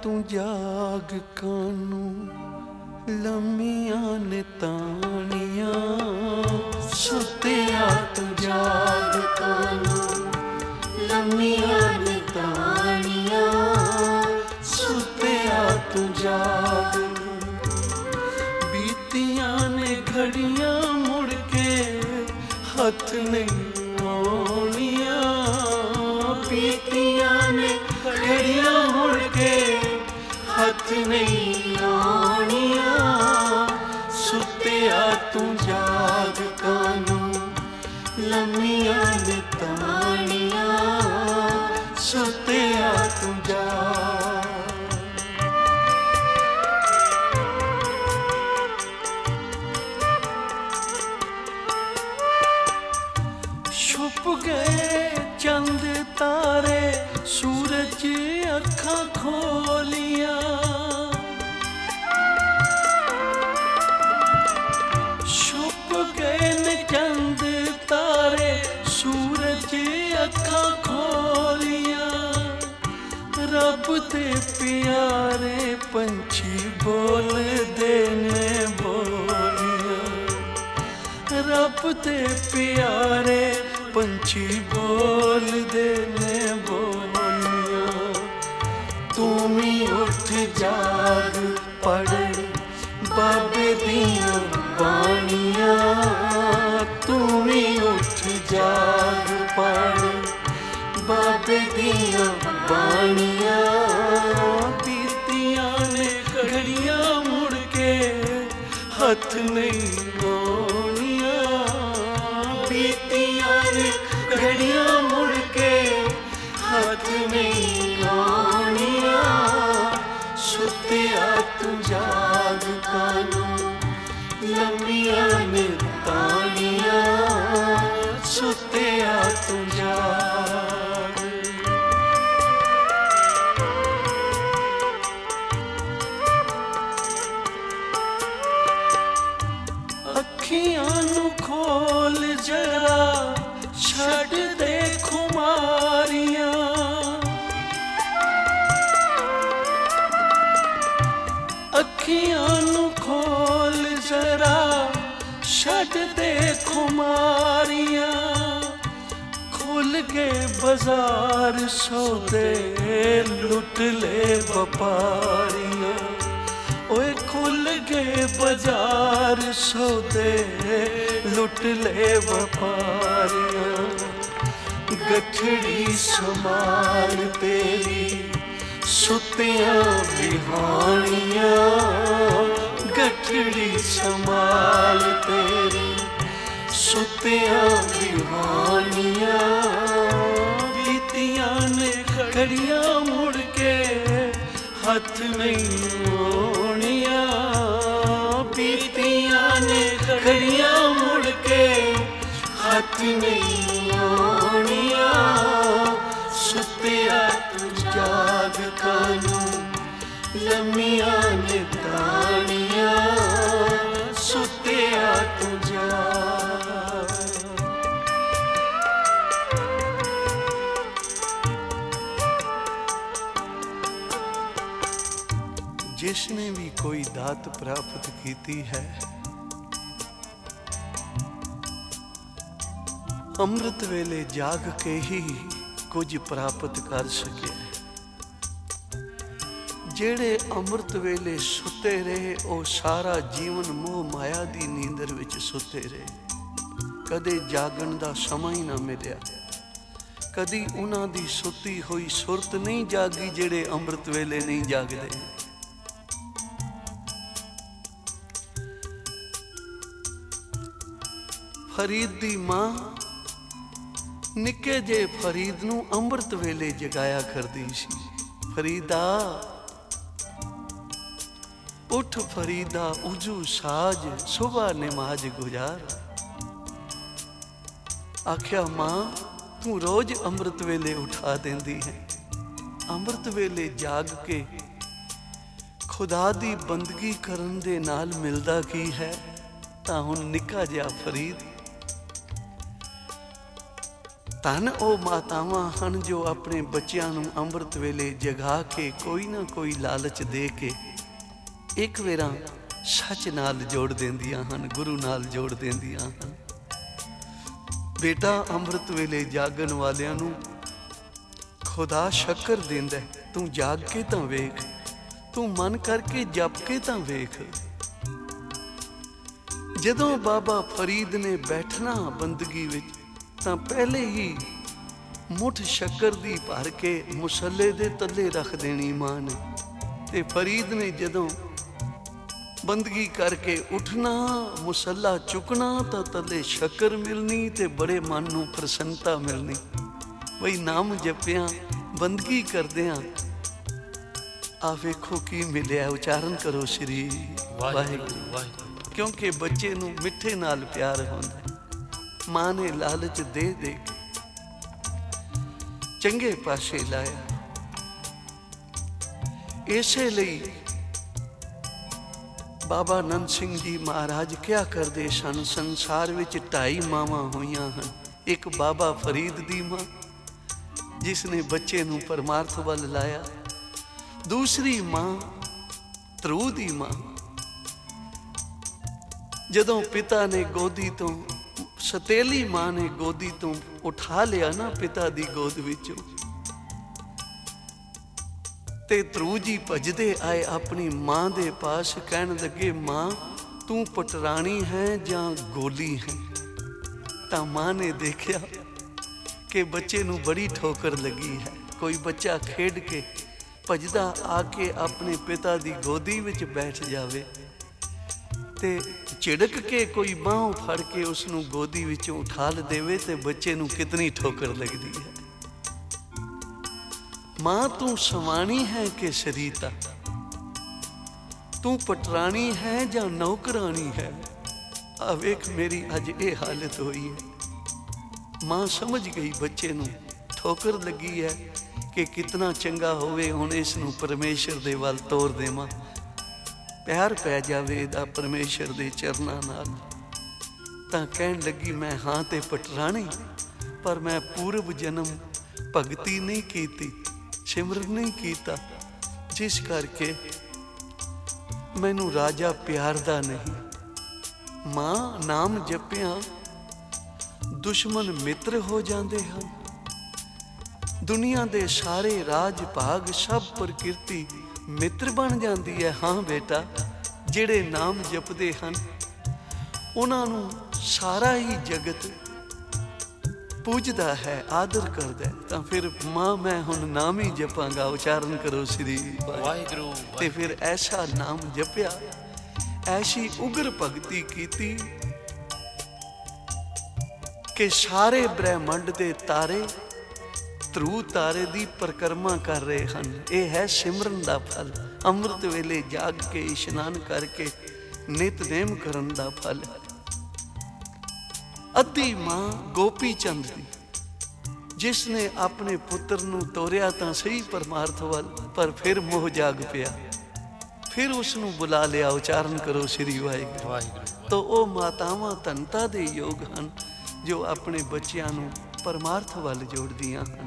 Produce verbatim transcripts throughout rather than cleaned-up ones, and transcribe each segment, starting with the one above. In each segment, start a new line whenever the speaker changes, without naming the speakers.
तू जाग कानू लम्मियां ने तानियां सुत्या तू जाग कानू लम्मियां ने तानियां सुत्या तू जाग बीतियां ने घड़ियां मुड़ के हथ नहीं आउणियां बीतियां ने घड़ियां मुड़ के हथ नहीं आउणियां सुत्या तू जाग कानू लम्मियां ने तानियां सुत्या तू जाग छुप गए चंद तारे सूरज अखां खोलियां छुप गए न चंद तारे सूरज अखां खोलियां रब दे प्यारे पंछी बोलदे ने बोलियां रब दे प्यारे पंछी बोलदे ने बोलियां तू भी उठ जाग पढ़ बाबे दियां बाणियां तू भी उठ जाग पढ़ बाबे दियां बाणियां बीतियां ने घड़ियां मुड़ के हथ नहीं आउणियां बीतियां ने घड़ियां मुड़ के हाथ नहीं आउणियां सुत्या तू जाग कानू लम्मियां ने तानियां सुत्या तू जाग अखियां नू खोल जरा छड़ दे खुमारियां अखियां नू खोल जरा छड़ दे खुमारियां खुल गए बाजार सौदे लुट ले व्यापारियां ओए खुल गए बाजार सौदे लुट ले व्यापारियां गठड़ी संभाल तेरी सुत्तियां बिहानियां गठड़ी संभाल तेरी सुत्तियां बिहानियां बीतियां ने घड़ियां मुड़ के हथ नहीं आउणियां बीतियां ने घड़ियां मुड़ के हथ नहीं आउणियां सुत्या तू जाग कानू लम्मियां ने तानियां सुत्या तू जाग जिसने भी कोई दात प्राप्त की है अमृत वेले जाग के ही कुछ प्राप्त कर सके जेड़े अमृत वेले सुते रहे ओ सारा जीवन मोह माया दी नींदर विच सुते रहे कदे जागण दा समा ही ना मिलिया कदी उन्हां दी सुती होई सुरत नहीं जागी जेड़े अमृत वेले नहीं जागदे फरीद दी मां निके जे फरीद नू अमृत वेले जगाया करदी सी फरीदा उठ फरीदा उजू साज सुबह नमाज गुजार आख्या मां तू रोज अमृत वेले उठा देंदी है अमृत वेले जाग के खुदा दी बंदगी करन दे नाल मिलदा की है तां हुण निक्का जिहा फरीद ਧੰਨ ਉਹ ਮਾਤਾਵਾਂ ਹਨ ਜੋ ਆਪਣੇ ਬੱਚਿਆਂ ਨੂੰ ਅੰਮ੍ਰਿਤ ਵੇਲੇ ਜਗਾ ਕੇ ਕੋਈ ਨਾ ਕੋਈ ਲਾਲਚ ਦੇ ਕੇ ਇੱਕ ਵੇਰਾ ਸੱਚ ਨਾਲ ਜੋੜ ਦਿੰਦੀਆਂ ਹਨ, ਗੁਰੂ ਨਾਲ ਜੋੜ ਦਿੰਦੀਆਂ ਹਨ। ਬੇਟਾ ਅੰਮ੍ਰਿਤ ਵੇਲੇ ਜਾਗਣ ਵਾਲਿਆਂ ਨੂੰ ਖੁਦਾ ਸ਼ੱਕਰ ਦਿੰਦਾ, ਤੂੰ ਜਾਗ ਕੇ ਤਾਂ ਵੇਖ, ਤੂੰ ਮਨ ਕਰਕੇ ਜਪ ਕੇ ਤਾਂ ਵੇਖ। ਜਦੋਂ ਬਾਬਾ ਫਰੀਦ ਨੇ ਬੈਠਣਾ ਬੰਦਗੀ ਵਿੱਚ ਤਾਂ ਪਹਿਲੇ ਹੀ ਮੁੱਠ ਸ਼ੱਕਰ ਦੀ ਭਰ ਕੇ ਮੁਸੱਲੇ ਦੇ ਤੱਲੇ ਰੱਖ ਦੇਣੀ ਮਾਂ ਨੇ। ਤੇ ਫਰੀਦ ਨੇ ਜਦੋਂ ਬੰਦਗੀ ਕਰਕੇ ਉੱਠਣਾ, ਮੁਸੱਲਾ ਚੁੱਕਣਾ ਤਾਂ ਤੱਲੇ ਸ਼ੱਕਰ ਮਿਲਣੀ ਤੇ ਬੜੇ ਮਨ ਨੂੰ ਪ੍ਰਸੰਨਤਾ ਮਿਲਣੀ। ਬਈ ਨਾਮ ਜਪਿਆਂ ਬੰਦਗੀ ਕਰਦਿਆਂ ਆ ਵੇਖੋ ਕੀ ਮਿਲਿਆ। ਉਚਾਰਨ ਕਰੋ ਸ਼੍ਰੀ ਵਾਹਿਗੁਰੂ ਵਾਹਿਗੁਰੂ। ਕਿਉਂਕਿ ਬੱਚੇ ਨੂੰ ਮਿੱਠੇ ਨਾਲ ਪਿਆਰ ਹੁੰਦਾ, ਮਾਂ ਨੇ ਲਾਲਚ ਦੇ ਦੇ ਕੇ ਚੰਗੇ ਪਾਸੇ ਲਾਇਆ। ਇਸੇ ਲਈ ਬਾਬਾ ਨੰਦ ਸਿੰਘ ਜੀ ਮਹਾਰਾਜ ਕਿਹਾ ਕਰਦੇ ਸਨ, ਸੰਸਾਰ ਵਿੱਚ ਢਾਈ ਮਾਵਾਂ ਹੋਈਆਂ ਹਨ। ਇੱਕ ਬਾਬਾ ਫਰੀਦ ਦੀ ਮਾਂ ਜਿਸ ਨੇ ਬੱਚੇ ਨੂੰ ਪਰਮਾਰਥ ਵੱਲ ਲਾਇਆ, ਦੂਸਰੀ ਮਾਂ ਧਰੂ ਦੀ ਮਾਂ ਜਦੋਂ ਪਿਤਾ ਨੇ ਗੋਦੀ ਤੋਂ, ਸਤੇਲੀ ਮਾਂ ਨੇ ਗੋਦੀ ਤੋਂ ਉਠਾ ਲਿਆ ਨਾ ਪਿਤਾ ਦੀ ਗੋਦ ਵਿੱਚੋਂ, ਤੇ ਧਰੂ ਜੀ ਭਜਦੇ ਆਏ ਆਪਣੀ ਮਾਂ ਦੇ ਪਾਸ, ਕਹਿਣ ਲੱਗੇ ਮਾਂ ਤੂੰ ਪਟਰਾਣੀ ਹੈ ਜਾਂ ਗੋਲੀ ਹੈ। ਤਾਂ ਮਾਂ ਨੇ ਦੇਖਿਆ ਕਿ ਬੱਚੇ ਨੂੰ ਬੜੀ ਠੋਕਰ ਲੱਗੀ ਹੈ। ਕੋਈ ਬੱਚਾ ਖੇਡ ਕੇ ਭਜਦਾ ਆ ਕੇ ਆਪਣੇ ਪਿਤਾ ਦੀ ਗੋਦੀ ਵਿੱਚ ਬੈਠ ਜਾਵੇ ਤੇ ਝਿੜਕ ਕੇ ਕੋਈ ਬਾਂਹ ਫੜ ਕੇ ਉਸ ਨੂੰ ਗੋਦੀ ਵਿੱਚੋਂ ਉਠਾ ਦੇਵੇ ਤੇ ਬੱਚੇ ਨੂੰ ਕਿਤਨੀ ਠੋਕਰ ਲੱਗਦੀ ਹੈ। ਮਾਂ ਤੂੰ ਸਵਾਣੀ ਹੈ ਕਿ ਸ਼ਰੀਤਾ, ਤੂੰ ਪਟਰਾਣੀ ਹੈ ਜਾਂ ਨੌਕਰਾਣੀ ਹੈ। ਆ ਵੇਖ ਮੇਰੀ ਅੱਜ ਇਹ ਹਾਲਤ ਹੋਈ ਹੈ। ਮਾਂ ਸਮਝ ਗਈ ਬੱਚੇ ਨੂੰ ਠੋਕਰ ਲੱਗੀ ਹੈ ਕਿ ਕਿਤਨਾ ਚੰਗਾ ਹੋਵੇ ਹੁਣ ਇਸ ਨੂੰ ਪਰਮੇਸ਼ਰ ਦੇ ਵੱਲ ਤੋਰ ਦੇਵਾਂ, ਪਿਆਰ ਪੈ ਜਾਵੇ ਇਹਦਾ ਪਰਮੇਸ਼ਰ ਦੇ ਚਰਨਾਂ ਨਾਲ। ਤਾਂ ਕਹਿਣ ਲੱਗੀ ਮੈਂ ਹਾਂ ਤੇ ਪਟਰਾਣੀ, ਪਰ ਮੈਂ ਪੂਰਬ ਜਨਮ ਭਗਤੀ ਨਹੀਂ ਕੀਤੀ, ਸਿਮਰਨ ਨਹੀਂ ਕੀਤਾ, ਜਿਸ ਕਰਕੇ ਮੈਨੂੰ ਰਾਜਾ ਪਿਆਰਦਾ ਨਹੀਂ। ਮਾਂ ਨਾਮ ਜਪਿਆਂ ਦੁਸ਼ਮਣ ਮਿੱਤਰ ਹੋ ਜਾਂਦੇ ਹਨ। ਦੁਨੀਆ ਦੇ ਸਾਰੇ ਰਾਜ ਭਾਗ ਸਭ ਪ੍ਰਕਿਰਤੀ ਮਿੱਤਰ ਬਣ ਜਾਂਦੀ ਹੈ। ਹਾਂ ਬੇਟਾ, ਜਿਹੜੇ ਨਾਮ ਜਪਦੇ ਹਨ ਉਹਨਾਂ ਨੂੰ ਸਾਰਾ ਹੀ ਜਗਤ ਪੂਜਦਾ ਹੈ, ਆਦਰ ਕਰਦਾ ਹੈ। ਤਾਂ ਫਿਰ ਮਾਂ ਮੈਂ ਹੁਣ ਨਾਮ ਹੀ ਜਪਾਂਗਾ। ਉਚਾਰਨ ਕਰੋ ਸ੍ਰੀ ਵਾਹਿਗੁਰੂ। ਤੇ ਫਿਰ ਐਸਾ ਨਾਮ ਜਪਿਆ, ਐਸੀ ਉਗਰ ਭਗਤੀ ਕੀਤੀ ਕਿ ਸਾਰੇ ਬ੍ਰਹਿਮੰਡ ਦੇ ਤਾਰੇ ਧਰੂ ਤਾਰੇ ਦੀ ਪਰਿਕਰਮਾ ਕਰ ਰਹੇ ਹਨ। ਇਹ ਹੈ ਸਿਮਰਨ ਦਾ ਫਲ, ਅੰਮ੍ਰਿਤ ਵੇਲੇ ਜਾਗ ਕੇ ਇਸ਼ਨਾਨ ਕਰਕੇ ਨਿਤਨੇਮ ਕਰਨ ਦਾ ਫਲ ਹੈ। ਅੱਧੀ ਮਾਂ ਗੋਪੀ ਚੰਦ ਦੀ, ਜਿਸ ਨੇ ਆਪਣੇ ਪੁੱਤਰ ਨੂੰ ਤੋਰਿਆ ਤਾਂ ਸਹੀ ਪਰਮਾਰਥ ਵੱਲ, ਪਰ ਫਿਰ ਮੋਹ ਜਾਗ ਪਿਆ, ਫਿਰ ਉਸ ਨੂੰ ਬੁਲਾ ਲਿਆ। ਉਚਾਰਨ ਕਰੋ ਸ੍ਰੀ ਵਾਹਿਗੁਰੂ। ਤਾਂ ਉਹ ਮਾਤਾਵਾਂ ਧਨਤਾ ਦੇ ਯੋਗ ਹਨ ਜੋ ਆਪਣੇ ਬੱਚਿਆਂ ਨੂੰ ਪਰਮਾਰਥ ਵੱਲ ਜੋੜਦੀਆਂ ਹਨ।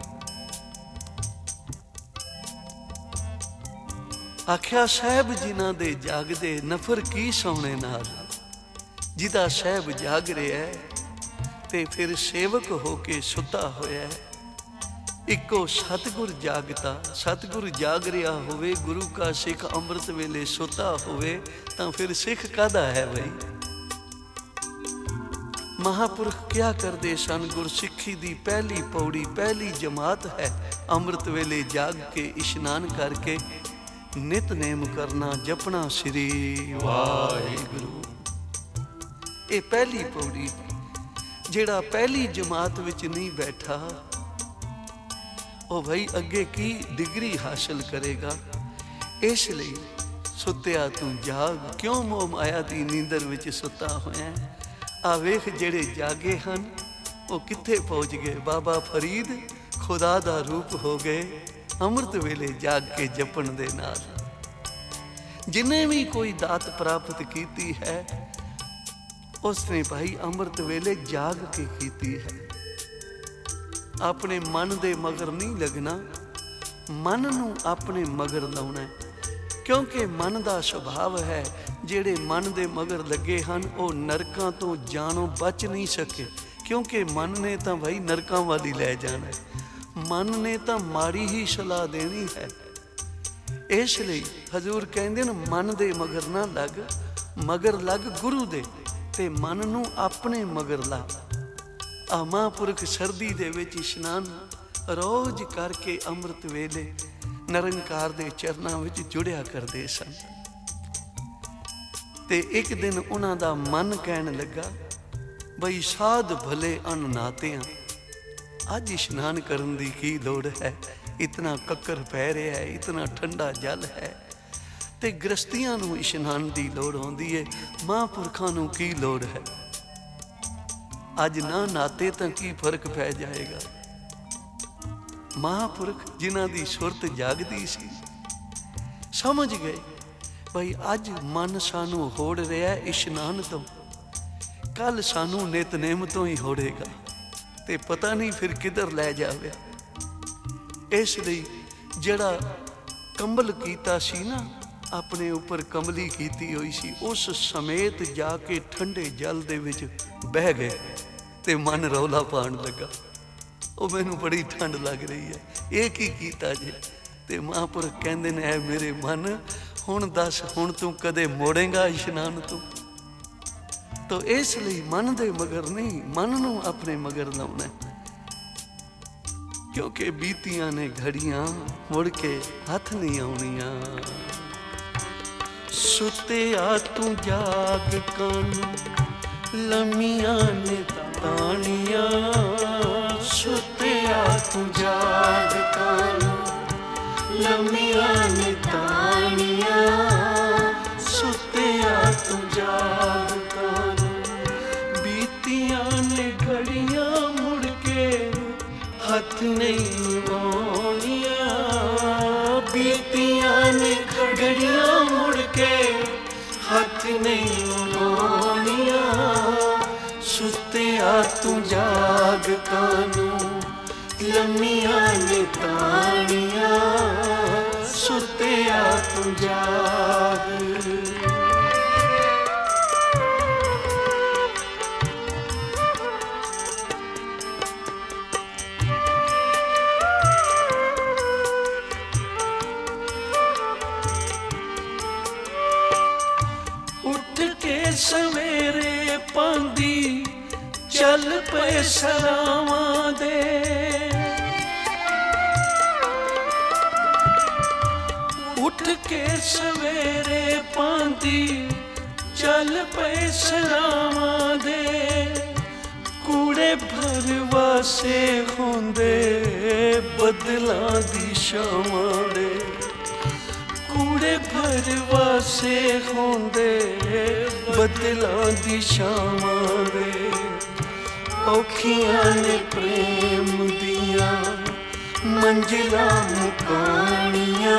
ਆਖਿਆ ਸਾਹਿਬ ਜਿਨ੍ਹਾਂ ਦੇ ਜਾਗਦੇ ਨਫਰ ਕੀ ਸੋਹਣੇ ਨਾਲ, ਜਿਹਦਾ ਸਾਹਿਬ ਜਾਗ ਰਿਹਾ ਤੇ ਫਿਰ ਸੇਵਕ ਹੋ ਕੇ ਸੁੱਤਾ ਹੋਇਆ। ਇੱਕੋ ਸਤਿਗੁਰ ਜਾਗਤਾ, ਸਤਿਗੁਰ ਜਾਗ ਰਿਹਾ ਹੋਵੇ, ਗੁਰੂ ਕਾ ਸਿੱਖ ਅੰਮ੍ਰਿਤ ਵੇਲੇ ਸੁੱਤਾ ਹੋਵੇ ਤਾਂ ਫਿਰ ਸਿੱਖ ਕਾਹਦਾ ਹੈ ਬਈ। ਮਹਾਂਪੁਰਖ ਕਿਆ ਕਰਦੇ ਸਨ, ਗੁਰਸਿੱਖੀ ਦੀ ਪਹਿਲੀ ਪੌੜੀ, ਪਹਿਲੀ ਜਮਾਤ ਹੈ ਅੰਮ੍ਰਿਤ ਵੇਲੇ ਜਾਗ ਕੇ ਇਸ਼ਨਾਨ ਕਰਕੇ ਨਿਤਨੇਮ ਕਰਨਾ, ਜਪਣਾ ਸ੍ਰੀ ਵਾਹਿਗੁਰੂ। ਇਹ ਪਹਿਲੀ ਪੌੜੀ। ਜਿਹੜਾ ਪਹਿਲੀ ਜਮਾਤ ਵਿੱਚ ਨਹੀਂ ਬੈਠਾ ਉਹ ਭਾਈ ਅੱਗੇ ਕੀ ਡਿਗਰੀ ਹਾਸਲ ਕਰੇਗਾ। ਇਸ ਲਈ ਸੁੱਤਿਆ ਤੂੰ ਜਾਗ, ਕਿਉਂ ਮੋਹ ਮਾਇਆ ਦੀ ਨੀਂਦਰ ਵਿੱਚ ਸੁੱਤਾ ਹੋਇਆ। ਆ ਵੇਖ ਜਿਹੜੇ ਜਾਗੇ ਹਨ ਉਹ ਕਿੱਥੇ ਪਹੁੰਚ ਗਏ। ਬਾਬਾ ਫਰੀਦ ਖੁਦਾ ਦਾ ਰੂਪ ਹੋ ਗਏ ਅੰਮ੍ਰਿਤ ਵੇਲੇ ਜਾਗ ਕੇ ਜਪਣ ਦੇ ਨਾਲ। ਜਿਨੇ ਵੀ ਕੋਈ ਦਾਤ ਪ੍ਰਾਪਤ ਕੀਤੀ ਹੈ ਉਸਨੇ ਭਾਈ ਅੰਮ੍ਰਿਤ ਵੇਲੇ ਜਾਗ ਕੇ ਕੀਤੀ ਹੈ। ਆਪਣੇ ਮਨ ਦੇ ਮਗਰ ਨਹੀਂ ਲੱਗਣਾ, ਮਨ ਨੂੰ ਆਪਣੇ ਮਗਰ ਲਾਉਣਾ ਹੈ। ਕਿਉਂਕਿ ਮਨ ਦਾ ਸੁਭਾਵ ਹੈ, ਜਿਹੜੇ ਮਨ ਦੇ ਮਗਰ ਲੱਗੇ ਹਨ ਉਹ ਨਰਕਾਂ ਤੋਂ ਜਾਨੋਂ ਬਚ ਨਹੀਂ ਸਕੇ। ਕਿਉਂਕਿ ਮਨ ਨੇ ਤਾਂ ਭਾਈ ਨਰਕਾਂ ਵੱਲ ਹੀ ਲੈ ਜਾਣਾ, ਮਨ ਨੇ ਤਾਂ ਮਾੜੀ ਹੀ ਸਲਾਹ ਦੇਣੀ ਹੈ। ਇਸ ਲਈ ਹਜ਼ੂਰ ਕਹਿੰਦੇ ਨੇ ਮਨ ਦੇ ਮਗਰ ਨਾ ਲੱਗ, ਮਗਰ ਲੱਗ ਗੁਰੂ ਦੇ, ਤੇ ਮਨ ਨੂੰ ਆਪਣੇ ਮਗਰ ਲਾ। ਆ ਮਹਾਂਪੁਰਖ ਸਰਦੀ ਦੇ ਵਿੱਚ ਇਸ਼ਨਾਨ ਰੋਜ਼ ਕਰਕੇ ਅੰਮ੍ਰਿਤ ਵੇਲੇ ਨਿਰੰਕਾਰ ਦੇ ਚਰਨਾਂ ਵਿੱਚ ਜੁੜਿਆ ਕਰਦੇ ਸਨ। ਤੇ ਇੱਕ ਦਿਨ ਉਹਨਾਂ ਦਾ ਮਨ ਕਹਿਣ ਲੱਗਾ, ਬਈ ਸਾਧ ਭਲੇ ਅਨਨਾਤਿਆਂ, ਅੱਜ ਇਸ਼ਨਾਨ ਕਰਨ ਦੀ ਕੀ ਲੋੜ ਹੈ, ਇਤਨਾ ਕੱਕਰ ਪੈ ਰਿਹਾ ਹੈ, ਇਤਨਾ ਠੰਡਾ ਜਲ ਹੈ, ਤੇ ਗ੍ਰਸਤੀਆਂ ਨੂੰ ਇਸ਼ਨਾਨ ਦੀ ਲੋੜ ਆਉਂਦੀ ਹੈ, ਮਹਾਂਪੁਰਖਾਂ ਨੂੰ ਕੀ ਲੋੜ ਹੈ। ਅੱਜ ਨਾ ਨਾਤੇ ਤਾਂ ਕੀ ਫਰਕ ਪੈ ਜਾਏਗਾ। ਮਹਾਂਪੁਰਖ ਜਿਨ੍ਹਾਂ ਦੀ ਸੁਰਤ ਜਾਗਦੀ ਸੀ ਸਮਝ ਗਏ, ਭਾਈ ਅੱਜ ਮਨ ਸਾਨੂੰ ਹੋੜ ਰਿਹਾ ਇਸ਼ਨਾਨ ਤੋਂ, ਕੱਲ ਸਾਨੂੰ ਨਿਤਨੇਮ ਤੋਂ ਹੀ ਹੋੜੇਗਾ, ਤੇ ਪਤਾ ਨਹੀਂ ਫਿਰ ਕਿੱਧਰ ਲੈ ਜਾਵੇ। ਇਸ ਲਈ ਜਿਹੜਾ ਕੰਬਲ ਕੀਤਾ ਸੀ ਨਾ, ਆਪਣੇ ਉੱਪਰ ਕੰਬਲੀ ਕੀਤੀ ਹੋਈ ਸੀ, ਉਸ ਸਮੇਤ ਜਾ ਕੇ ਠੰਡੇ ਜਲ ਦੇ ਵਿੱਚ ਬਹਿ ਗਏ ਤੇ ਮਨ ਰੌਲਾ ਪਾਉਣ ਲੱਗਾ, ਉਹ ਮੈਨੂੰ ਬੜੀ ਠੰਡ ਲੱਗ ਰਹੀ ਹੈ, ਇਹ ਕੀ ਕੀਤਾ ਜੇ। ਤੇ ਮਹਾਂਪੁਰਖ ਕਹਿੰਦੇ ਨੇ, ਐ ਮੇਰੇ ਮਨ, ਹੁਣ ਦੱਸ, ਹੁਣ ਤੂੰ ਕਦੇ ਮੋੜੇਂਗਾ ਇਸ਼ਨਾਨ ਤੋਂ। ਤਾਂ ਇਸ ਲਈ ਮਨ ਦੇ ਮਗਰ ਨਹੀਂ, ਮਨ ਨੂੰ ਆਪਣੇ ਮਗਰ ਲਾਉਣਾ, ਕਿਉਂਕਿ ਬੀਤੀਆਂ ਨੇ ਘੜੀਆਂ ਮੁੜ ਕੇ ਹੱਥ ਨਹੀਂ ਆਉਣੀਆਂ। ਸੁੱਤਿਆ ਤੂੰ ਜਾਗ ਕੰਨ, ਲੰਮੀਆਂ ਨੇ ਤਾਣੀਆਂ, ਸੁੱਤਿਆ ਤੂੰ ਜਾਗ ਕੰਨ, ਲੰਮੀਆਂ ਨੇ ਤਾਣੀਆਂ, ਸੁੱਤਿਆ ਤੂੰ ਜਾਗ ਕੰਨ, ਬੀਤੀਆਂ ਨੇ ਘੜੀਆਂ ਮੁੜ ਕੇ ਹੱਥ ਨਹੀਂ ਆਉਣੀਆਂ, ਬੀਤੀਆਂ ਨੇ ਘੜੀਆਂ ਮੁੜ ਕੇ ਹੱਥ ਨਹੀਂ ਆਉਣੀਆਂ। ਸੁੱਤਿਆ ਤੂੰ ਜਾਗ ਕਾਨੂੰ, ਲੰਮੀਆਂ ਨੇ ਤਾਣੀਆਂ, ਸੁੱਤਿਆ ਤੂੰ ਜਾਗ। ਸਵੇਰੇ ਪਾਂਦੀ ਚੱਲ ਪਏ ਸਰਾਵਾਂ ਦੇ, ਉੱਠ ਕੇ ਸਵੇਰੇ ਪਾਂਦੀ ਚੱਲ ਪਏ ਸਰਾਵਾਂ ਦੇ, ਕੂੜੇ ਭਰਵਾਸੇ ਹੁੰਦੇ ਬਦਲਾਂ ਦੀ ਛਾਵਾਂ ਦੇ, ਕੂੜੇ ਭਰਵਾਸੇ ਹੁੰਦੇ ਬਦਲਾਂ ਦੀ ਛਾਵਾਂ ਦੇ। ਔਖੀਆਂ ਨੇ ਪ੍ਰੇਮ ਦੀਆਂ ਮੰਜ਼ਿਲਾਂ ਮੁਕਾਣੀਆਂ,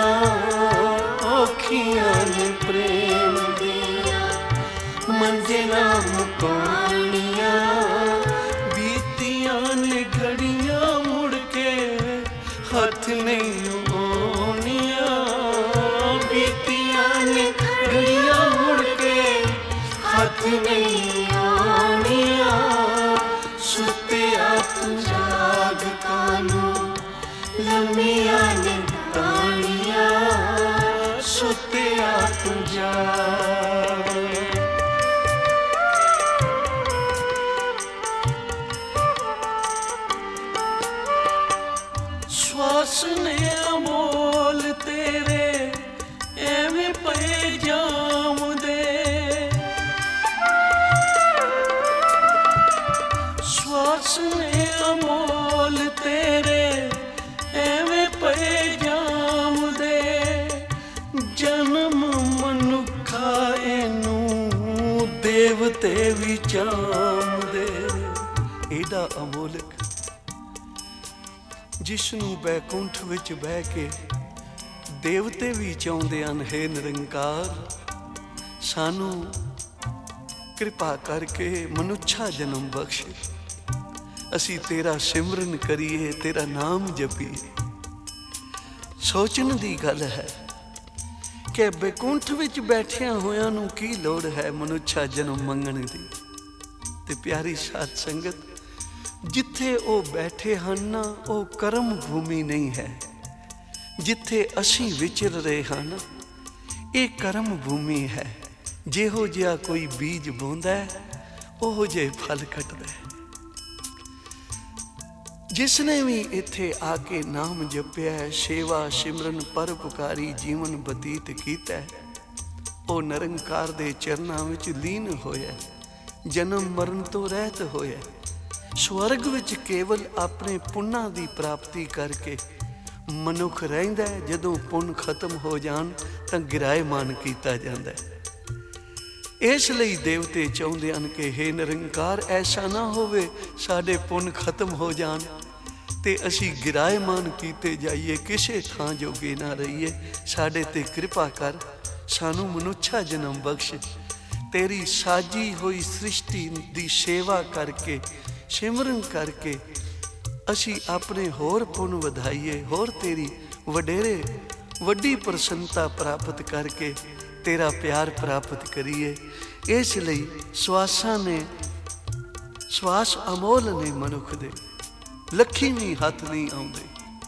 ਔਖੀਆਂ ਨੇ ਪ੍ਰੇਮ ਦੀਆਂ ਮੰਜ਼ਿਲਾਂ ਮੁਕਾਣੀਆਂ, ਬੀਤੀਆਂ ਨੇ ਘੜੀਆਂ ਮੁੜ ਕੇ ਹੱਥ ਨਹੀਂ ਆਉਣੀਆਂ, ਬੀਤੀਆਂ ਨੇ ਘੜੀਆਂ ਮੁੜ ਕੇ ਹੱਥ ਨਹੀਂ ਆਉਣੀਆਂ। ਸੁੱਤਿਆ ਤੂੰ ਜਾਗ ਕਾਨੂੰ, ਲੰਮੀਆਂ ਨੇ ਤਾਣੀਆਂ, ਸੁੱਤਿਆ ਤੂੰ ਜਾਗ। ਸਵਾਸ ਨੇ ਅਮੋਲ ਤੇਰੇ ਐਵੇਂ ਪਏ ਜਾਮਦੇ, ਸਵਾਸ ਨੇ ਅਮੋਲ ਤੇਰੇ ਐਵੇਂ ਪਏ ਜਾਮਦੇ, ਜਨਮ ਮਨੁੱਖਾ ਇਹਨੂੰ ਦੇਵਤੇ ਵੀ ਚਾਹੁੰਦੇ। ਇਹਦਾ ਅਮੋਲਕ ਜਿਸ ਨੂੰ ਬੈਕੁੰਠ ਵਿੱਚ ਬਹਿ ਕੇ ਦੇਵਤੇ ਵੀ ਚਾਹੁੰਦੇ ਹਨ, ਹੈ ਨਿਰੰਕਾਰ ਸਾਨੂੰ ਕਿਰਪਾ ਕਰਕੇ ਮਨੁੱਛਾ ਜਨਮ ਬਖਸ਼। ਅਸੀਂ ਤੇਰਾ ਸਿਮਰਨ ਕਰੀਏ, ਤੇਰਾ ਨਾਮ ਜਪੀਏ। ਸੋਚਣ ਦੀ ਗੱਲ ਹੈ ਕਿ ਬੈਕੁੰਠ ਵਿੱਚ ਬੈਠਿਆਂ ਹੋਇਆਂ ਨੂੰ ਕੀ ਲੋੜ ਹੈ ਮਨੁੱਖਾ ਜਨਮ ਮੰਗਣ ਦੀ। ਤੇ ਪਿਆਰੀ ਸਾਧ ਸੰਗਤ, ਜਿੱਥੇ ਉਹ ਬੈਠੇ ਹਨ ਨਾ, ਉਹ ਕਰਮ ਭੂਮੀ ਨਹੀਂ ਹੈ। ਜਿੱਥੇ ਅਸੀਂ ਵਿਚਰ ਰਹੇ ਹਾਂ ਨਾ, ਇਹ ਕਰਮ ਭੂਮੀ ਹੈ। ਜਿਹੋ ਜਿਹਾ ਕੋਈ ਬੀਜ ਬੋਂਦਾ ਹੈ, ਉਹੋ ਜਿਹੇ ਫਲ ਕੱਟਦਾ ਹੈ। ਜਿਸਨੇ ਵੀ ਇੱਥੇ ਆ ਕੇ ਨਾਮ ਜਪਿਆ, ਸੇਵਾ ਸਿਮਰਨ ਪਰਉਪਕਾਰੀ ਜੀਵਨ ਬਤੀਤ ਕੀਤਾ, ਉਹ ਨਿਰੰਕਾਰ ਦੇ ਚਰਨਾਂ ਵਿੱਚ ਲੀਨ ਹੋਇਆ, ਜਨਮ ਮਰਨ ਤੋਂ ਰਹਿਤ ਹੋਇਆ। ਸਵਰਗ ਵਿੱਚ ਕੇਵਲ ਆਪਣੇ ਪੁੰਨਾਂ ਦੀ ਪ੍ਰਾਪਤੀ ਕਰਕੇ ਮਨੁੱਖ ਰਹਿੰਦਾ ਹੈ। ਜਦੋਂ ਪੁੰਨ ਖਤਮ ਹੋ ਜਾਣ ਤਾਂ ਗਿਰਾਏਮਾਨ ਕੀਤਾ ਜਾਂਦਾ ਹੈ। ਇਸ ਲਈ ਦੇਵਤੇ ਚਾਹੁੰਦੇ ਹਨ ਕਿ ਹੇ ਨਿਰੰਕਾਰ, ਐਸਾ ਨਾ ਹੋਵੇ ਸਾਡੇ ਪੁੰਨ ਖਤਮ ਹੋ ਜਾਣ ਤੇ ਅਸੀਂ ਗਿਰਾਏਮਾਨ ਕੀਤੇ ਜਾਈਏ, ਕਿਸੇ ਥਾਂ ਜੋਗੇ ਨਾ ਰਹੀਏ। ਸਾਡੇ ਤੇ ਕਿਰਪਾ ਕਰ, ਸਾਨੂੰ ਮਨੁੱਖਾ ਜਨਮ ਬਖਸ਼। ਤੇਰੀ ਸਾਜੀ ਹੋਈ ਸ੍ਰਿਸ਼ਟੀ ਦੀ ਸੇਵਾ ਕਰਕੇ, ਸਿਮਰਨ ਕਰਕੇ ਅਸੀਂ ਆਪਣੇ ਹੋਰ ਪੁੰਨ ਵਧਾਈਏ, ਹੋਰ ਤੇਰੀ ਵਡੇਰੇ ਵੱਡੀ ਪ੍ਰਸੰਨਤਾ ਪ੍ਰਾਪਤ ਕਰਕੇ ਤੇਰਾ ਪਿਆਰ ਪ੍ਰਾਪਤ ਕਰੀਏ। ਇਸ ਲਈ ਸਵਾਸਾਂ ਨੇ, ਸਵਾਸ ਅਮੋਲ ਨੇ ਮਨੁੱਖ ਦੇ, ਲੱਖੀ ਵੀ ਹੱਥ ਨਹੀਂ ਆਉਂਦੇ।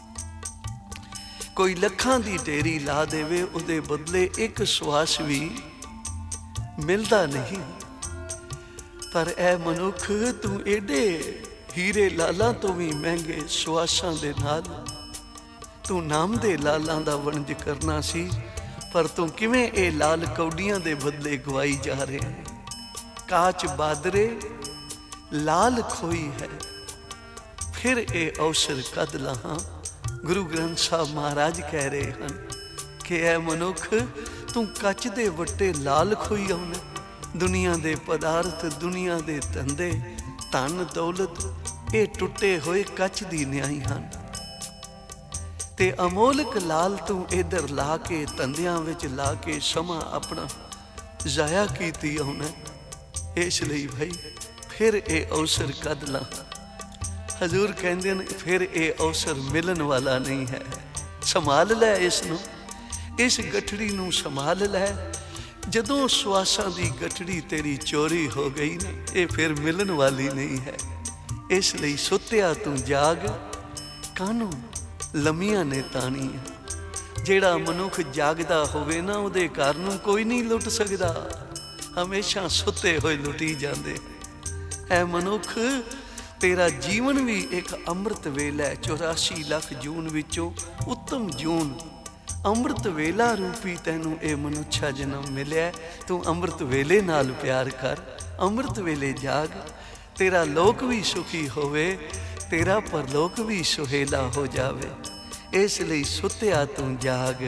ਕੋਈ ਲੱਖਾਂ ਦੀ ਢੇਰੀ ਲਾ ਦੇਵੇ, ਉਹਦੇ ਬਦਲੇ ਇੱਕ ਸਵਾਸ ਵੀ ਮਿਲਦਾ ਨਹੀਂ। ਪਰ ਐ ਮਨੁੱਖ, ਤੂੰ ਏਡੇ ਹੀਰੇ ਲਾਲਾਂ ਤੋਂ ਵੀ ਮਹਿੰਗੇ ਸਵਾਸਾਂ ਦੇ ਨਾਲ ਤੂੰ ਨਾਮ ਦੇ ਲਾਲਾਂ ਦਾ ਵਣਜ ਕਰਨਾ ਸੀ, ਪਰ ਤੂੰ ਕਿਵੇਂ ਇਹ ਲਾਲ ਕੌਡੀਆਂ ਦੇ ਬਦਲੇ ਗਵਾਈ ਜਾ ਰਹੇ ਹੈ। ਕਾਚ ਬਾਦਰੇ ਲਾਲ ਖੋਈ ਹੈ, ਫਿਰ ਇਹ ਅਵਸਰ ਕਦ ਲਾਹਾਂ। ਗੁਰੂ ਗ੍ਰੰਥ ਸਾਹਿਬ ਮਹਾਰਾਜ ਕਹਿ ਰਹੇ ਹਨ ਕਿ ਐ ਮਨੁੱਖ, ਤੂੰ ਕੱਚ ਦੇ ਵੱਟੇ ਲਾਲ ਖੋਈ ਆਉਣਾ। ਦੁਨੀਆ ਦੇ ਪਦਾਰਥ, ਦੁਨੀਆ ਦੇ ਧੰਦੇ, ਧਨ ਦੌਲਤ, ਇਹ ਟੁੱਟੇ ਹੋਏ ਕੱਚ ਦੀ ਨਿਆਈ ਹਨ। ਤੇ ਅਮੋਲਕ ਲਾਲ ਤੂੰ ਇੱਧਰ ਲਾ ਕੇ, ਧੰਦਿਆਂ ਵਿੱਚ ਲਾ ਕੇ ਸਮਾਂ ਆਪਣਾ ਜ਼ਾਇਆ ਕੀਤੀ ਆਉਣਾ। ਇਸ ਲਈ ਭਾਈ, ਫਿਰ ਇਹ ਅਵਸਰ ਕਦ ਲਾ। ਹਜ਼ੂਰ ਕਹਿੰਦੇ ਨੇ, ਫਿਰ ਇਹ ਅਵਸਰ ਮਿਲਣ ਵਾਲਾ ਨਹੀਂ ਹੈ। ਸੰਭਾਲ ਲੈ ਇਸ ਨੂੰ, ਇਸ ਗਠੜੀ ਨੂੰ ਸੰਭਾਲ ਲੈ। ਜਦੋਂ ਸਵਾਸਾਂ ਦੀ ਗਠੜੀ ਤੇਰੀ ਚੋਰੀ ਹੋ ਗਈ ਨਾ, ਇਹ ਫਿਰ ਮਿਲਣ ਵਾਲੀ ਨਹੀਂ ਹੈ। ਇਸ ਲਈ ਸੁੱਤਿਆ ਤੂੰ ਜਾਗ, ਕਾਹਨੂੰ ਲੰਮੀਆਂ ਨੇ ਤਾਣੀਆਂ। ਜਿਹੜਾ ਮਨੁੱਖ ਜਾਗਦਾ ਹੋਵੇ ਨਾ, ਉਹਦੇ ਘਰ ਨੂੰ ਕੋਈ ਨਹੀਂ ਲੁੱਟ ਸਕਦਾ। ਹਮੇਸ਼ਾ ਸੁੱਤੇ ਹੋਏ ਲੁੱਟੀ ਜਾਂਦੇ। ਐ ਮਨੁੱਖ, ਤੇਰਾ ਜੀਵਨ ਵੀ ਇੱਕ ਅੰਮ੍ਰਿਤ ਵੇਲਾ ਹੈ। ਚੁਰਾਸੀ ਲੱਖ ਜੂਨ ਵਿੱਚੋਂ ਉੱਤਮ ਜੂਨ ਅੰਮ੍ਰਿਤ ਵੇਲਾ ਰੂਪੀ ਤੈਨੂੰ ਇਹ ਮਨੁੱਖਾ ਜਨਮ ਮਿਲਿਆ। ਤੂੰ ਅੰਮ੍ਰਿਤ ਵੇਲੇ ਨਾਲ ਪਿਆਰ ਕਰ, ਅੰਮ੍ਰਿਤ ਵੇਲੇ ਜਾਗ। ਤੇਰਾ ਲੋਕ ਵੀ ਸੁਖੀ ਹੋਵੇ, ਤੇਰਾ ਪਰਲੋਕ ਵੀ ਸੁਹੇਲਾ ਹੋ ਜਾਵੇ। ਇਸ ਲਈ ਸੁੱਤਿਆ ਤੂੰ ਜਾਗ।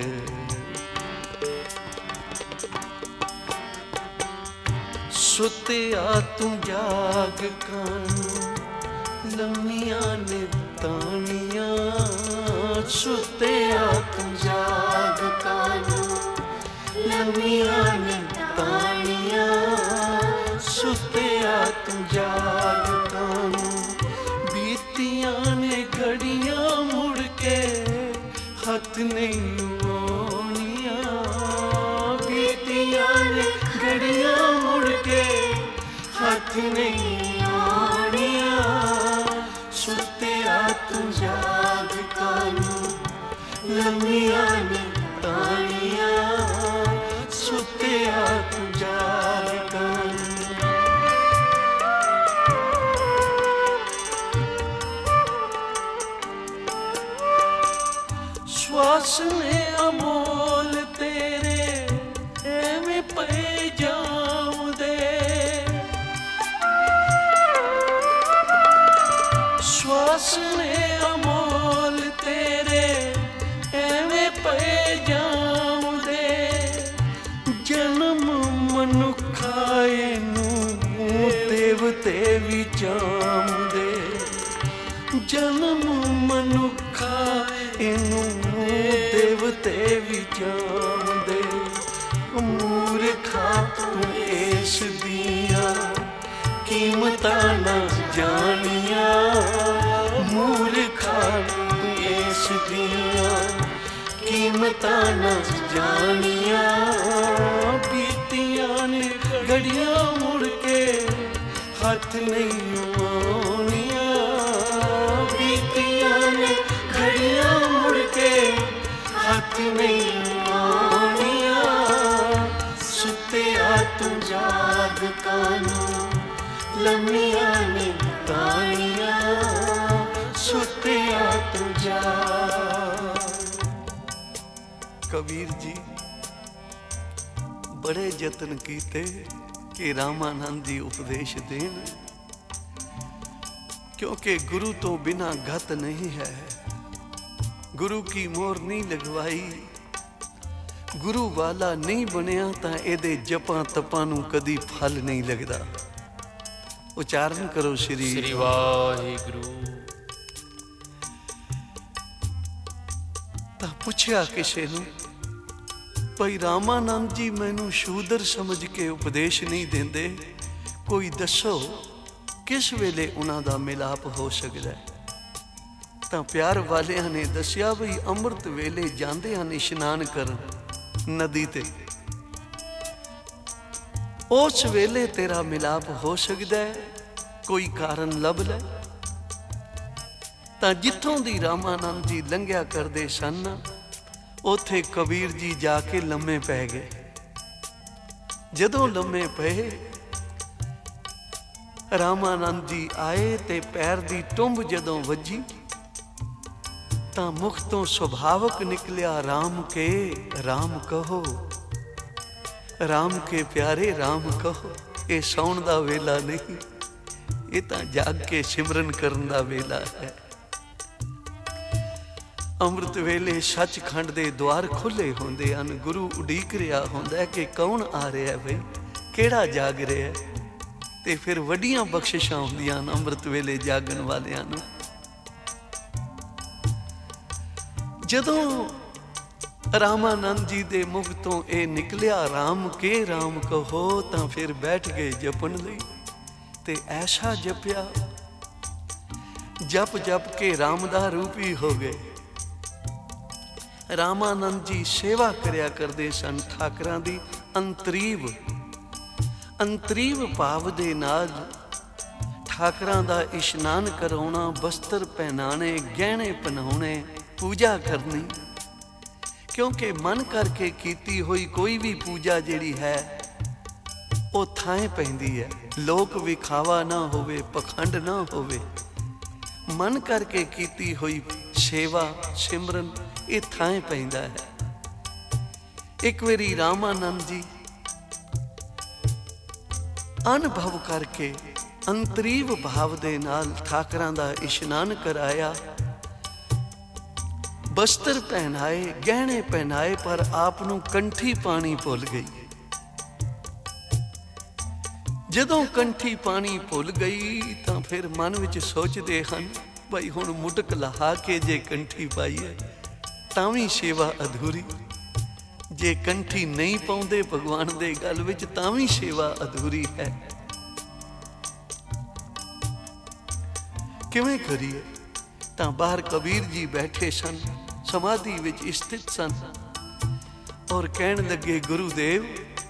ਸੁੱਤਿਆ ਤੂੰ ਜਾਗ, ਕਾਨੂੰ ਲੰਮੀਆਂ ਨੇ ਤਾਣੀਆਂ। ਸੁੱਤਿਆ ਤੂੰ ਜਾਗ, ਕਾਨੂੰ ਲੰਮੀਆਂ ਨੇ ਤਾਣੀਆਂ। ਸੁੱਤਿਆ ਤੂੰ ਜਾਗ, ਕਾਨੂੰ ਬੀਤੀਆਂ ਨੇ ਘੜੀਆਂ, ਮੁੜ ਕੇ ਹੱਥ ਨਹੀਂ ਆਉਣੀਆਂ। ਬੀਤੀਆਂ ਨੇ ਘੜੀਆਂ, ਮੁੜ ਕੇ ਹੱਥ ਨਹੀਂ ਆਉਣੀਆਂ। ਸੁੱਤਿਆ ਤੂੰ ਜਾਗ, ਕਾਨੂੰ ਲੰਮੀਆਂ ਨੇ ਤਾਣੀਆਂ। ਸੁੱਤਿਆ ਤੂੰ ਜਾਗ, ਕਾਨੂੰ। ਸਵਾਸ ਨੇ ਅਮੋਲ ਤੇਰੇ ਐਵੇਂ ਪਏ ਜਾਉਂਦੇ। ਸਵਾਸ ਨੇ ਅਮੋਲ ਤੇਰੇ ਐਵੇਂ ਪਏ ਜਾਉਂਦੇ। ਜਨਮ ਮਨੁੱਖਾ ਇਹਨੂੰ ਦੇਵਤੇ ਵੀ ਚਾਹੁੰਦੇ। ਜਨਮ ਮਨੁੱਖਾ ਇਹਨੂੰ ਦੇਵਤੇ ਵੀ ਚਾਹੁੰਦੇ। ਮੂਰਖਾ ਤੂੰ ਇਸ ਦੀਆਂ ਕੀਮਤਾਂ ਨਾ ਜਾਣੀਆਂ। पता न जानिया, बीतियां ने घड़ियां मुड़ के हाथ नहीं आउणिया, बीतियां ने घड़ियां मुड़ के हाथ नहीं आउणिया। सुत्तिया तू जाग कानू लम्मियां ने तानिया, सुत्तिया तू जाग। कबीर जी बड़े यतन कीते कि रामानंद जी उपदेश देन, क्योंकि गुरु तो बिना गत नहीं है। गुरु की मोहर नहीं लगवाई, गुरु वाला नहीं बनिया तां इहदे जपां तपां नूं कदी फल नहीं लगदा। उचारण करो श्री
श्री वाहिगुरु।
तां पुछया किसे नूं, भाई रामानंद जी मैनू शूदर समझ के उपदेश नहीं देंदे, कोई दसो किस वेले उन्हां दा मिलाप हो सकदा है। तां प्यार वालियां ने दसिया बई अमृत वेले जांदे हन इशनान करन नदी ते, उस वेले तेरा मिलाप हो सकदा है, कोई कारण लभ लै। तां जिथों दी रामानंद जी लंघिया करदे सन, उथे कबीर जी जाके लम्मे पै गए। जदों लम्मे पए, रामानंद जी आए ते पैर दी टुंब जदों वजी, तां मुख तो सुभावक निकलिया राम के राम कहो, राम के प्यारे राम कहो। ये सौण दा वेला नहीं, ये तां जाग के सिमरन करन दा वेला है। अमृत वेले सचखंड दे द्वार खुले होंदे हन, गुरु उडीक रहा होंदा है कि कौन आ रहा है, बई केड़ा जाग रहा है। ते फिर वड्डियां बख्शिशां होंदियां न अमृत वेले जागन वालियां नूं। जदों रामानंद जी दे मुख तो ये निकलिया राम के राम कहो, तां फिर बैठ गए जपन लई। ते ऐसा जपिया, जप जप के राम दा रूप ही हो गए। रामानंद जी सेवा करया करदे सन ठाकरां दी अंतरीव अंतरीव भाव दे नाल ठाकरां दा इशनान कराउणा, बस्तर पहनाने, गहने पहनाउणे, पूजा करनी। क्योंकि मन करके कीती हुई कोई भी पूजा जिहड़ी है वो थाएं पैंदी है, लोक विखावा ना होवे, पखंड ना होवे। मन करके कीती हुई सेवा सिमरन ये थाएं पैंदा है। एक बारी रामानंद जी अनुभव करके अंतरीव भाव दे नाल ठाकरां दा इशनान कराया, बस्तर पहनाए, गहने पहनाए, पर आप नूं कंठी पानी भुल गई। जदों कंठी पानी भुल गई तां फिर मन विच सोचदे हन, भाई हुण मुटक लहा के जे कंठी पाई है तावी सेवा अधूरी, जे कंठी नहीं पाउंदे भगवान दे गल विच तावी सेवा अधूरी है। किवें करिए? तां बाहर कबीर जी बैठे सन, समाधि विच स्थित सन, और कहण लगे गुरुदेव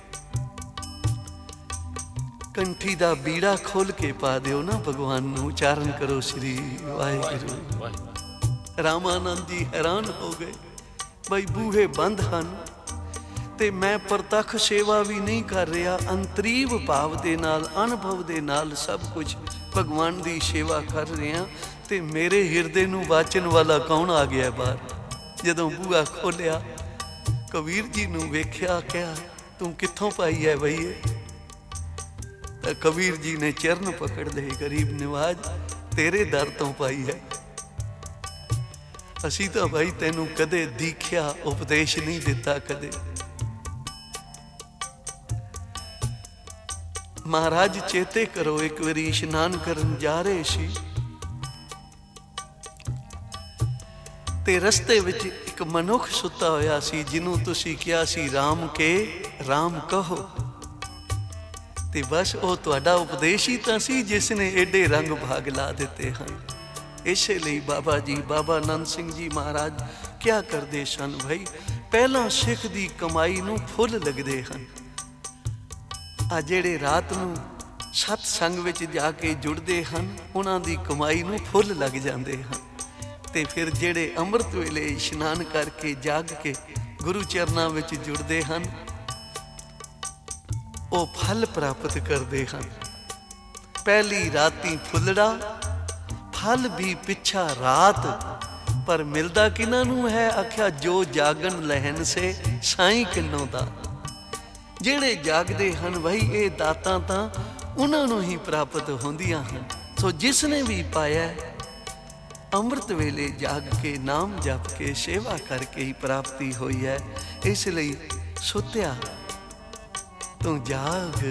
कंठी दा बीड़ा खोल के पा दिओ ना भगवान नूं। उचारण करो श्री वाहिगुरू। रामानंद जी हैरान हो गए, भाई बूहे बंद हन ते मैं प्रतख सेवा भी नहीं कर रहा, अंतरीव भाव दे नाल अनुभव दे नाल सब कुछ भगवान दी सेवा कर रहा, ते मेरे हिरदे नूं वाचन वाला कौन आ गया बाहर। जदों बूहा खोलिया कबीर जी नूं वेख्या, क्या तू कित्थों पाई है बई? तां कबीर जी ने चरण पकड़ दे, गरीब निवाज तेरे दर तो पाई है। असी तो भाई तेनू कदे दीख्या उपदेश नहीं दिता कदे। महाराज चेते करो, एक बारी इशनान करन जा रहे सी ते रस्ते विच एक मनुख सुता होया सी, जिन्हों तुसी किया सी राम के राम कहो। ते बस वो तुहाडा उपदेश ही तां सी जिसने एडे रंग भाग ला दिते हैं। इसे लिए बाबा जी बाबा नंद सिंह जी महाराज क्या करते सन भाई, ਪਹਿਲਾਂ ਸਿੱਖ ਦੀ ਕਮਾਈ ਨੂੰ ਫੁੱਲ ਲੱਗਦੇ ਹਨ। ਆ ਜਿਹੜੇ ਰਾਤ ਨੂੰ ਸਤ ਸੰਗ ਵਿੱਚ ਜਾ ਕੇ ਜੁੜਦੇ ਹਨ, ਉਹਨਾਂ ਦੀ ਕਮਾਈ ਨੂੰ ਫੁੱਲ ਲੱਗ ਜਾਂਦੇ ਹਨ। ਤੇ ਫਿਰ ਜਿਹੜੇ ਅੰਮ੍ਰਿਤ ਵੇਲੇ ਇਸ਼ਨਾਨ ਕਰਕੇ ਜਾਗ ਕੇ ਗੁਰੂ ਚਰਨਾਂ ਵਿੱਚ ਜੁੜਦੇ ਹਨ, ਉਹ ਫਲ ਪ੍ਰਾਪਤ ਕਰਦੇ ਹਨ। ਪਹਿਲੀ ਰਾਤੀ ਫੁੱਲੜਾ, ਫਲ ਵੀ ਪਿੱਛਾ ਰਾਤ, ਪਰ ਮਿਲਦਾ ਕਿਨਾਂ ਨੂੰ ਹੈ? ਆਖਿਆ ਜੋ ਜਾਗਣ ਲਹਿਣ ਸੇ ਸਾਈਂ ਕਿਨੋਂ ਦਾ। ਜਿਹੜੇ ਜਾਗਦੇ ਹਨ ਬਈ ਇਹ ਦਾਤਾਂ ਤਾਂ ਉਹਨਾਂ ਨੂੰ ਹੀ ਪ੍ਰਾਪਤ ਹੁੰਦੀਆਂ ਹਨ। ਸੋ ਜਿਸ ਨੇ ਵੀ ਪਾਇਆ ਅੰਮ੍ਰਿਤ ਵੇਲੇ ਜਾਗ ਕੇ ਨਾਮ ਜਪ ਕੇ ਸੇਵਾ ਕਰਕੇ ਹੀ ਪ੍ਰਾਪਤੀ ਹੋਈ ਹੈ। ਇਸ ਲਈ ਸੁੱਤਿਆ ਤੂੰ ਜਾਗ,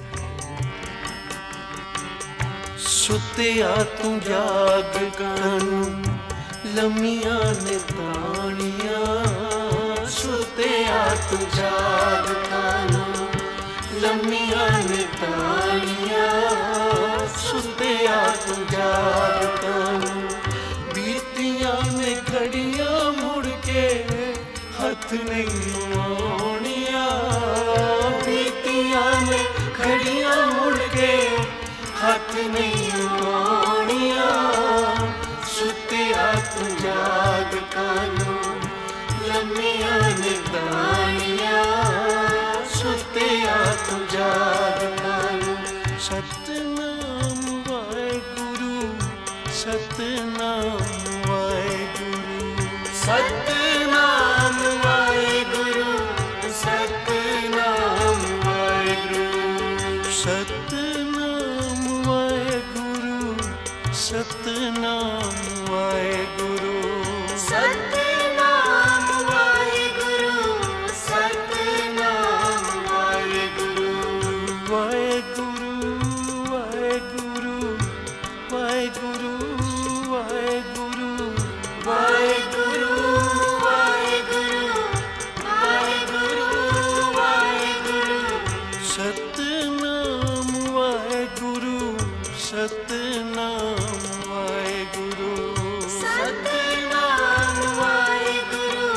ਸੁੱਤਿਆ ਤੂੰ ਜਾਗ, ਕੰਨ ਲੰਮੀਆਂ ਨੇ ਤਾਣੀਆਂ। ਸੁੱਤਿਆ ਤੂੰ ਜਾਗ, ਕੰਨ ਲੰਮੀਆਂ ਨੇ ਤਾਣੀਆਂ। ਸੁੱਤਿਆ ਤੂੰ ਜਾਗ, ਕੰਨ ਬੀਤੀਆਂ ਨੇ ਘੜੀਆਂ, ਮੁੜ ਕੇ ਹੱਥ ਨਹੀਂ ਆਉਣੀਆਂ। ਬੀਤੀਆਂ ਨੇ ਘੜੀਆਂ, ਮੁੜ ਕੇ ਹੱਥ ਨਹੀਂ ਆਉਣੀਆਂ। ਸੁੱਤਿਆ ਤੂੰ ਜਾਗ, ਕੰਨ ਲੰਮੀਆਂ ਨੇ ਤਾਣੀਆਂ। ਸੁੱਤਿਆ ਤੂੰ ਜਾਗ, ਕੰਨ ਸਤਿਨਾਮ ਵਾਹਿਗੁਰੂ, ਸਤਿਨਾਮ ਵਾਹਿਗੁਰੂ, ਸਤਿਨਾਮ ਵਾਹਿਗੁਰੂ, ਸਤਿਨਾਮ ਵਾਹਿਗੁਰੂ, ਸਤਿਨਾਮ ਵਾਹਿਗੁਰੂ, ਸਤਿਨਾਮ ਵਾਹਿਗੁਰੂ, ਸਤਿਨਾਮ ਵਾਹਿਗੁਰੂ, ਸਤਿਨਾਮ ਵਾਹਿਗੁਰੂ। ਵਾਹਿਗੁਰੂ ਵਾਹਿਗੁਰੂ ਵਾਹਿਗੁਰੂ ਵਾਹਿਗੁਰੂ ਵਾਹਿਗੁਰੂ ਵਾਹਿਗੁਰੂ ਵਾਹਿਗੁਰੂ। ਸਤਿਨਾਮ ਵਾਹਿਗੁਰੂ, ਸਤਿਨਾਮ ਵਾਹਿਗੁਰੂ, ਸਤਿਨਾਮ ਵਾਹਿਗੁਰੂ,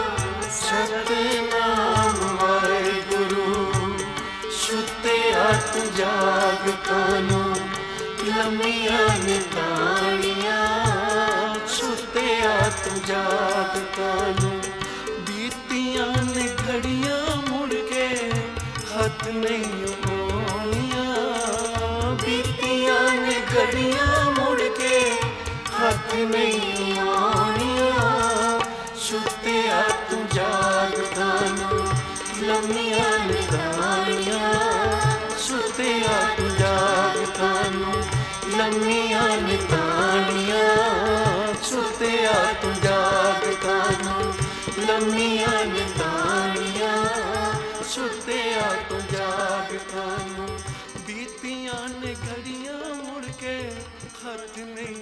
ਸਤਿਨਾਮ ਵਾਹਿਗੁਰੂ। ਸੁੱਤਿਆ ਤੂੰ ਜਾਗ, ਕੰਨ ਲੰਮੀਆਂ ਨੇ ਤਾਣੀਆਂ। ਸੁੱਤਿਆ ਤੂੰ ਜਾਗ, ਕੰਨ ਬੀਤੀਆਂ ਨੇ ਘੜੀਆਂ, ਮੁੜ ਕੇ ਹੱਥ ਨਹੀਂ ਆਉਣੀਆਂ। ਬੀਤੀਆਂ ਨੇ ਘੜੀਆਂ, ਮੁੜ ਕੇ ਹੱਥ ਨਹੀਂ ਆਉਣੀਆਂ। ਸੁੱਤਿਆ ਤੂੰ ਜਾਗ, ਕੰਨ ਲੰਮੀਆਂ ਨੇ ਤਾਣੀਆਂ। ਸੁੱਤਿਆ ਤੂੰ ਜਾਗ, ਕੰਨ ਲੰਮੀਆਂ ਨੇ ਤਾਣੀਆਂ। ਸੁੱਤਿਆ ਤੂੰ ਜਾਗ, ਕੰਨ ਲੰਮੀਆਂ ਨੇ ਤਾਣੀਆਂ। ਸੁੱਤਿਆ ਤੂੰ ਜਾਗ, ਕੰਨ ਬੀਤੀਆਂ ਨੇ ਘੜੀਆਂ, ਮੁੜ ਕੇ ਹੱਥ ਨਹੀਂ